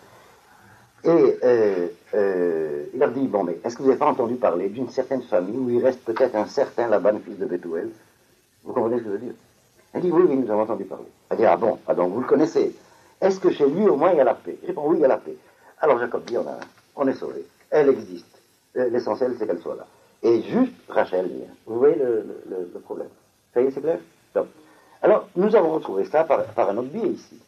Et euh, euh, il leur dit, bon, mais est-ce que vous n'avez pas entendu parler d'une certaine famille où il reste peut-être un certain Laban, fils de Bethuel? Vous comprenez ce que je veux dire? Il dit, oui, oui, nous avons entendu parler. Il dit, ah bon, ah donc vous le connaissez. Est-ce que chez lui, au moins, il y a la paix? Il répond, oui, il y a la paix. Alors Jacob dit, on, a, on est sauvé. Elle existe. L'essentiel, c'est qu'elle soit là. Et juste, Rachel vient. Vous voyez le, le, le problème? Ça y est, c'est clair? Donc, alors, nous avons retrouvé ça par, par un autre biais ici.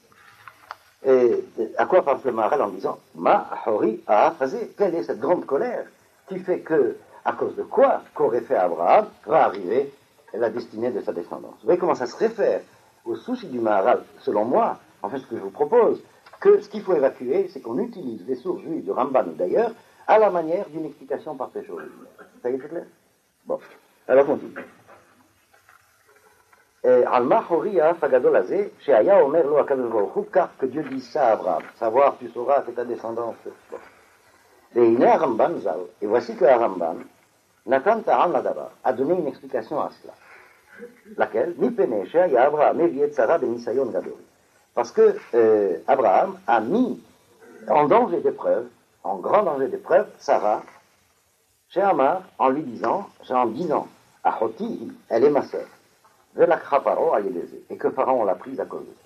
Et à quoi parle le Maharal en disant Ma hori a phasé? Quelle est cette grande colère qui fait que, à cause de quoi qu'aurait fait Abraham, va arriver la destinée de sa descendance? Vous voyez comment ça se réfère au souci du Maharal, selon moi, enfin ce que je vous propose, que ce qu'il faut évacuer, c'est qu'on utilise les sources juives de Ramban ou d'ailleurs, à la manière d'une explication par Péchorim. Ça y est, c'est clair? Bon, alors continue. Alma Choria Fagadol Azé, chez Aya Omer Lo Akadosh Baruch Hu, car que Dieu dit ça à Abraham, savoir tu sauras que ta descendance. Bon. Et il est à Ramban Zal, et voici que Ramban, Nathan Ta'an Ladaba, a donné une explication à cela. Laquelle? Mi Pene, chez Aya Abraham, Eviet Sarah de Nisayon Gadol. Parce que euh, Abraham a mis en danger d'épreuve, en grand danger d'épreuve, Sarah, chez Amar, en lui disant, en disant, Ahoti, elle est ma sœur. Et que Pharaon l'a prise à cause de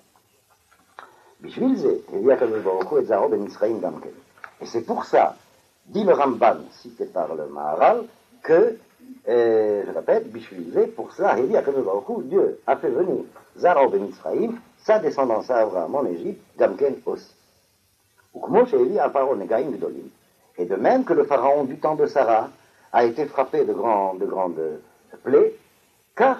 ça. Et c'est pour ça, dit le Ramban, cité par le Maharal, que, euh, je répète, Bishvilze, pour cela, Dieu a fait venir Zara ben Israël, sa descendance à Abraham en Égypte, Gamken aussi. Et de même que le Pharaon du temps de Sarah a été frappé de, grands, de grandes plaies, car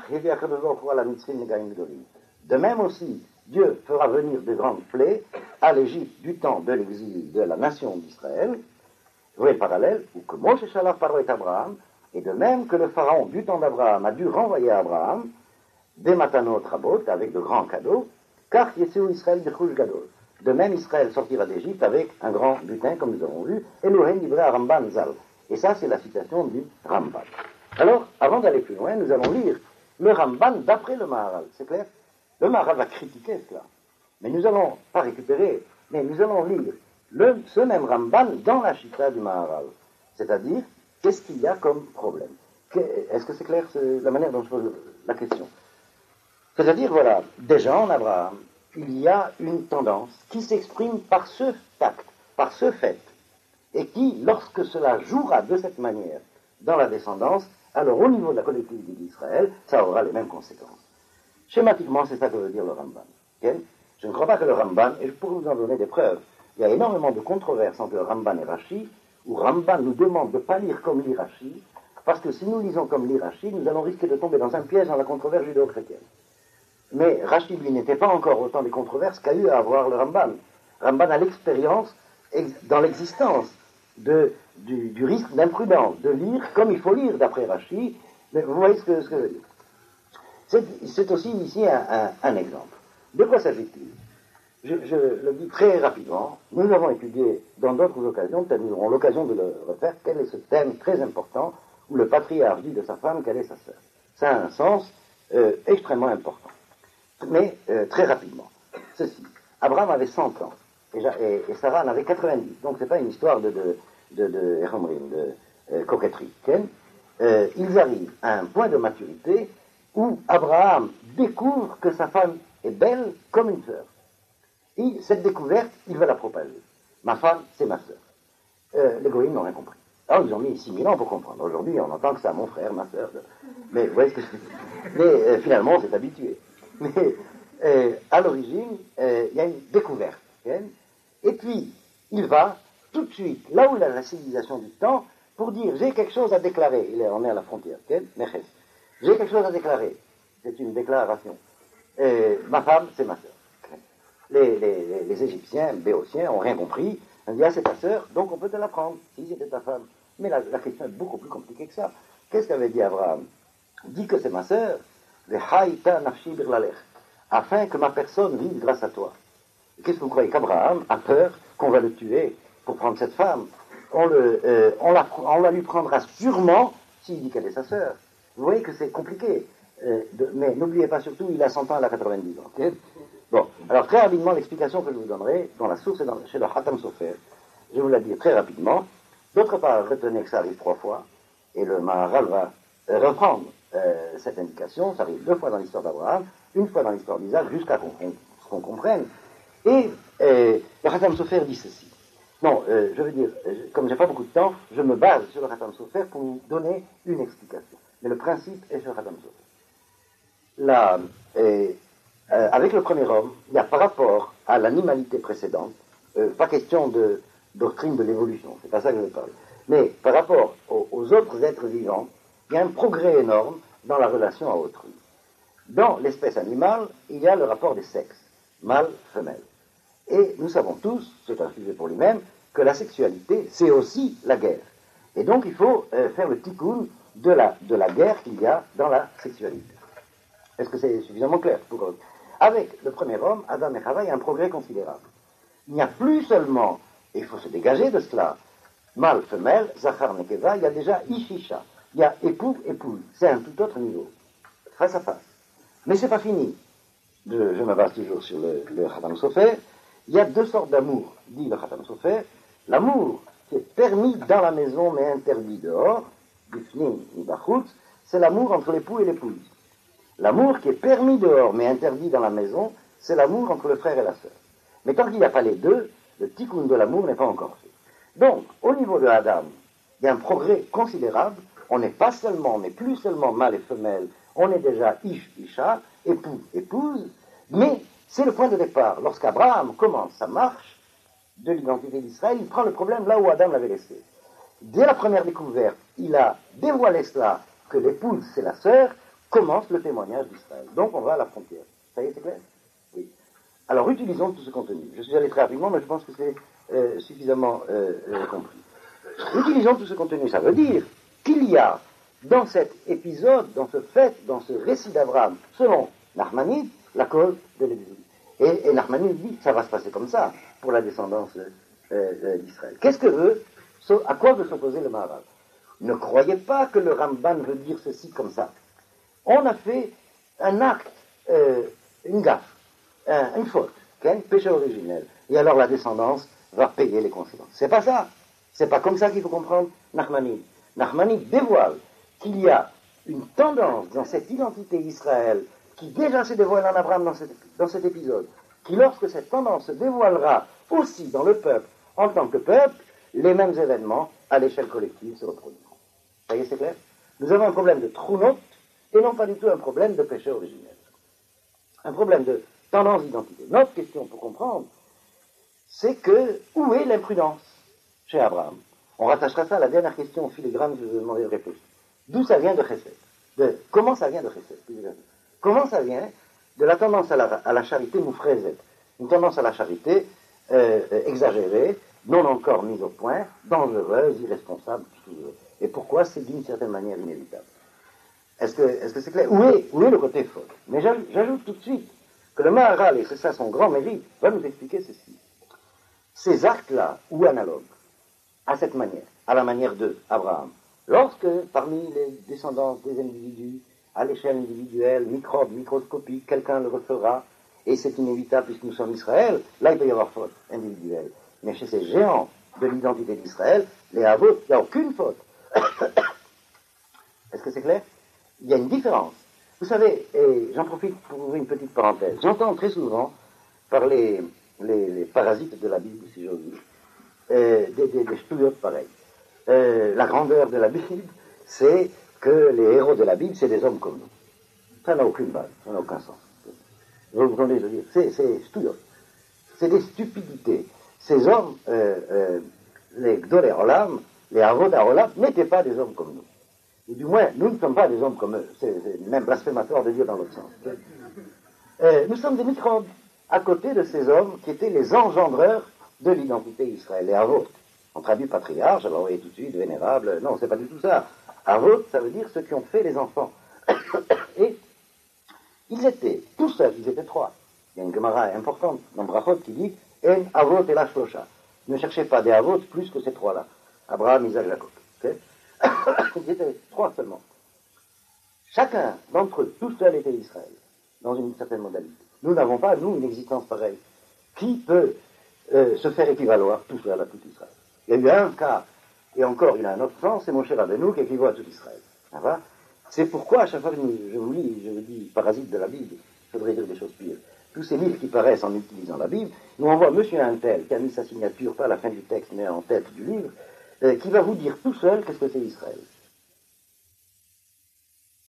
de même aussi, Dieu fera venir de grandes plaies à l'Égypte du temps de l'exil de la nation d'Israël. Vous voyez le parallèle, ou que Moshe Shalach Paro et Abraham, et de même que le Pharaon du temps d'Abraham a dû renvoyer à Abraham des matanot rabot avec de grands cadeaux, car Yetsu Israël de Chouj Gadol. De même, Israël sortira d'Égypte avec un grand butin, comme nous avons vu, et Elohim livré à Ramban Zal. Et ça, c'est la citation du Ramban. Alors, avant d'aller plus loin, nous allons lire le Ramban d'après le Maharal. C'est clair? Le Maharal va critiquer cela. Mais nous allons, pas récupérer, mais nous allons lire le, ce même Ramban dans la Chita du Maharal. C'est-à-dire, qu'est-ce qu'il y a comme problème? Est-ce que c'est clair, c'est la manière dont je pose la question? C'est-à-dire, voilà, déjà en Abraham, il y a une tendance qui s'exprime par ce tact, par ce fait, et qui, lorsque cela jouera de cette manière dans la descendance, alors au niveau de la collectivité d'Israël, ça aura les mêmes conséquences. Schématiquement, c'est ça que veut dire le Ramban. Okay? Je ne crois pas que le Ramban, et je pourrais vous en donner des preuves, il y a énormément de controverses entre le Ramban et Rashi, où Ramban nous demande de ne pas lire comme lit Rashi, parce que si nous lisons comme lit Rashi, nous allons risquer de tomber dans un piège dans la controverse judéo-chrétienne. Mais Rashi, lui, n'était pas encore autant des controverses qu'a eu à avoir le Ramban. Ramban a l'expérience, dans l'existence, de, du, du risque d'imprudence, de lire comme il faut lire d'après Rashi. Mais vous voyez ce que, ce que je veux dire. C'est, c'est aussi ici un, un, un exemple. De quoi s'agit-il? je, je le dis très rapidement. Nous avons étudié dans d'autres occasions, peut-être nous aurons l'occasion de le refaire, quel est ce thème très important où le patriarche dit de sa femme qu'elle est sa sœur. Ça a un sens euh, extrêmement important. Mais euh, très rapidement. Ceci. Abraham avait cent ans. Et, et, et Sarah en avait quatre-vingt-dix. Donc c'est pas une histoire de, de, de, de, de, de euh, coquetterie. Euh, ils arrivent à un point de maturité où Abraham découvre que sa femme est belle comme une sœur. Et cette découverte, il veut la propager. Ma femme, c'est ma sœur. Euh, les goïms n'ont rien compris. Alors ils ont mis six mille ans pour comprendre. Aujourd'hui, on entend que c'est mon frère, ma sœur. Mais vous voyez ce que je veux dire. Mais euh, finalement, on s'est habitué. Mais euh, à l'origine, euh, il y a une découverte. Okay? Et puis, il va tout de suite, là où il a la civilisation du temps, pour dire, j'ai quelque chose à déclarer. Il est, on est à la frontière. Okay? J'ai quelque chose à déclarer. C'est une déclaration. Et ma femme, c'est ma sœur. Okay? Les, les, les, les Égyptiens, Béotiens, n'ont rien compris. On dit, ah, c'est ta sœur, donc on peut te la prendre, si c'était ta femme. Mais la, la question est beaucoup plus compliquée que ça. Qu'est-ce qu'avait dit Abraham? Dis que c'est ma sœur, afin que ma personne vive grâce à toi. Et qu'est-ce que vous croyez? Qu'Abraham a peur qu'on va le tuer pour prendre cette femme? On, le, euh, on, la, on la lui prendra sûrement s'il dit qu'elle est sa sœur. Vous voyez que c'est compliqué. Euh, de, mais n'oubliez pas surtout, il a cent ans, elle a quatre-vingt-dix ans. Okay? Bon, alors très rapidement, l'explication que je vous donnerai, dans la source et dans, chez le Hatam Sofer, je vais vous la dire très rapidement. D'autre part, retenez que ça arrive trois fois, et le Maharal va euh, reprendre euh, cette indication. Ça arrive deux fois dans l'histoire d'Abraham, une fois dans l'histoire d'Isaac, jusqu'à qu'on, qu'on comprenne. Et euh, le Hatam Sofer dit ceci. Non, euh, je veux dire, euh, comme j'ai pas beaucoup de temps, je me base sur le Hatam Sofer pour vous donner une explication. Mais le principe est sur le Hatam Sofer. Là, euh, euh, avec le premier homme, il y a par rapport à l'animalité précédente, euh, pas question de doctrine de l'évolution, c'est pas ça que je veux parler, mais par rapport aux, aux autres êtres vivants, il y a un progrès énorme dans la relation à autrui. Dans l'espèce animale, il y a le rapport des sexes, mâle, femelle. Et nous savons tous, c'est un sujet pour lui-même, que la sexualité, c'est aussi la guerre. Et donc il faut euh, faire le tikkun de la, de la guerre qu'il y a dans la sexualité. Est-ce que c'est suffisamment clair pour eux? Avec le premier homme, Adam et Chava, il y a un progrès considérable. Il n'y a plus seulement, et il faut se dégager de cela, mâle, femelle, Zachar, Nekeva, il y a déjà Ishisha. Il y a époux, épouse. C'est un tout autre niveau, face à face. Mais c'est pas fini. Je, je me base toujours sur le, le Khatam Sofer. Il y a deux sortes d'amour, dit le Khatam Sofer. L'amour qui est permis dans la maison mais interdit dehors, Bifnim, Ibachutz, c'est l'amour entre l'époux et l'épouse. L'amour qui est permis dehors mais interdit dans la maison, c'est l'amour entre le frère et la sœur. Mais tant qu'il n'y a pas les deux, le tikkun de l'amour n'est pas encore fait. Donc, au niveau de Adam, il y a un progrès considérable. On n'est pas seulement, on n'est plus seulement mâle et femelle, on est déjà ish, isha, époux, épouse, mais c'est le point de départ. Lorsqu'Abraham commence sa marche de l'identité d'Israël, il prend le problème là où Adam l'avait laissé. Dès la première découverte, il a dévoilé cela, que l'épouse c'est la sœur, commence le témoignage d'Israël. Donc on va à la frontière. Ça y est, c'est clair? Oui. Alors utilisons tout ce contenu. Je suis allé très rapidement, mais je pense que c'est euh, suffisamment euh, euh, compris. Utilisons tout ce contenu. Ça veut dire qu'il y a dans cet épisode, dans ce fait, dans ce récit d'Abraham, selon Nachmanide, la cause de l'exil. Et, et Nachmanide dit, ça va se passer comme ça, pour la descendance euh, euh, d'Israël. Qu'est-ce que veut, à quoi veut s'opposer le Maharal? Ne croyez pas que le Ramban veut dire ceci comme ça. On a fait un acte, euh, une gaffe, un, une faute, un péché originel. Et alors la descendance va payer les conséquences. C'est pas ça. C'est pas comme ça qu'il faut comprendre Nachmanide. Nachmanide dévoile qu'il y a une tendance dans cette identité Israël qui déjà se dévoile en Abraham dans cet, dans cet épisode, qui lorsque cette tendance se dévoilera aussi dans le peuple en tant que peuple, les mêmes événements à l'échelle collective se reproduiront. Ça y est, c'est clair? Nous avons un problème de trou-note et non pas du tout un problème de péché originel. Un problème de tendance d'identité. Notre question pour comprendre, c'est que où est l'imprudence chez Abraham? On rattachera ça à la dernière question filigrane que je vous ai demandé de réfléchir. D'où ça vient de Chesed? De, comment ça vient de Chesed? Comment ça vient de la tendance à la, à la charité moufrezet? Une tendance à la charité euh, exagérée, non encore mise au point, dangereuse, irresponsable, tout ce que vous voulez. Et pourquoi c'est d'une certaine manière inévitable? Est-ce que, est-ce que c'est clair? Où est, où est le côté faux? Mais j'ajoute, j'ajoute tout de suite que le Maharal, et c'est ça son grand mérite, va nous expliquer ceci. Ces actes-là, ou analogues, à cette manière, à la manière de Abraham, lorsque parmi les descendants des individus, à l'échelle individuelle, microbe, microscopique, quelqu'un le refera, et c'est inévitable puisque nous sommes Israël, là il peut y avoir faute individuelle. Mais chez ces géants de l'identité d'Israël, les avot, il n'y a aucune faute. Est-ce que c'est clair? Il y a une différence. Vous savez, et j'en profite pour ouvrir une petite parenthèse, j'entends très souvent par les, les, les parasites de la Bible, si j'ose dire, euh, des, des, des stouillottes pareils. Euh, la grandeur de la Bible, c'est que les héros de la Bible, c'est des hommes comme nous. Ça n'a aucune base, ça n'a aucun sens. Vous entendez, je veux dire, c'est, c'est stouillotte. C'est des stupidités. Ces hommes, euh, euh, les Gdolé Olam, les Avot Olam, n'étaient pas des hommes comme nous. Ou du moins, nous ne sommes pas des hommes comme eux. C'est, c'est même blasphématoire de dire dans l'autre sens. Euh, nous sommes des microbes à côté de ces hommes qui étaient les engendreurs de l'identité Israël. Les Avot. On traduit patriarche, alors vous voyez tout de suite, vénérable. Non, c'est pas du tout ça. Avot, ça veut dire ceux qui ont fait les enfants. Et ils étaient tout seuls, ils étaient trois. Il y a une Gemara importante dans Brachot qui dit En Avot et la Shlosha. Ne cherchez pas des Avot plus que ces trois-là. Abraham, Isaac, Jacob. Okay? Ils étaient trois seulement. Chacun d'entre eux, tout seul, était Israël, dans une certaine modalité. Nous n'avons pas, nous, une existence pareille. Qui peut euh, se faire équivaloir tout seul à tout Israël? Il y a eu un cas, et encore, il a un autre sens, c'est Moshe Rabbeinu qui équivaut à tout Israël. C'est pourquoi, à chaque fois que je vous lis, je vous dis parasite de la Bible, il faudrait dire des choses pires. Tous ces livres qui paraissent en utilisant la Bible, nous envoie monsieur Untel, qui a mis sa signature, pas à la fin du texte, mais en tête du livre, euh, qui va vous dire tout seul qu'est-ce que c'est Israël.